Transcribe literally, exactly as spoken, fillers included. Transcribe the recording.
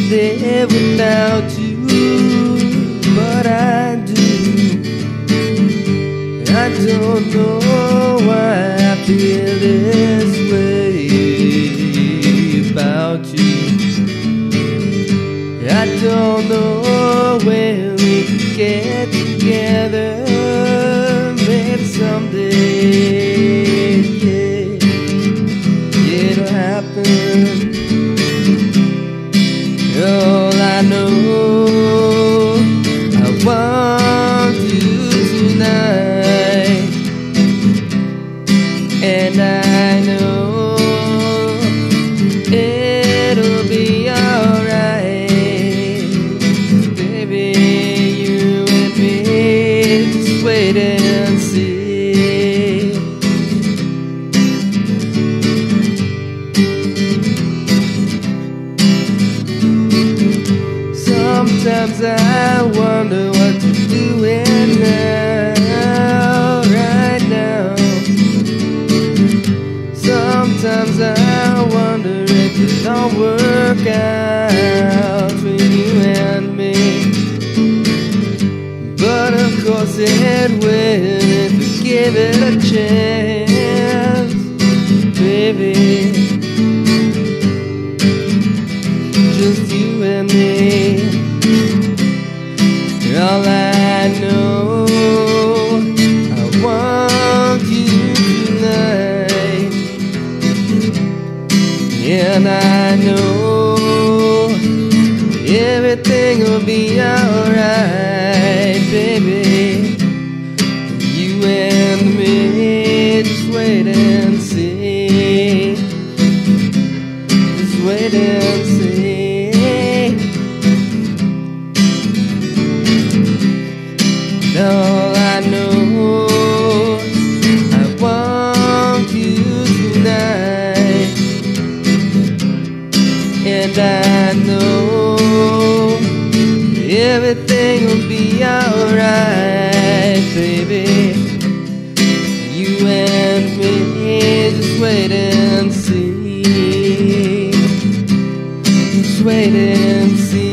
live without you, but I do. I don't know why I feel this way about you. I don't know when we could get together, maybe someday, yeah, it'll happen. All I know, I want you tonight, and I know it'll be alright, baby. You and me, just wait and see. Sometimes I wonder what you're doing now, right now. Sometimes I wonder if it don't work out for you and me. But of course it will if we give it a chance, baby. Just you and me. All I know, I want you tonight, and I know everything will be alright, baby. You and me, just wait and see, just wait and see. All I know, I want you tonight, and I know everything will be alright, baby. You and me, just wait and see, just wait and see.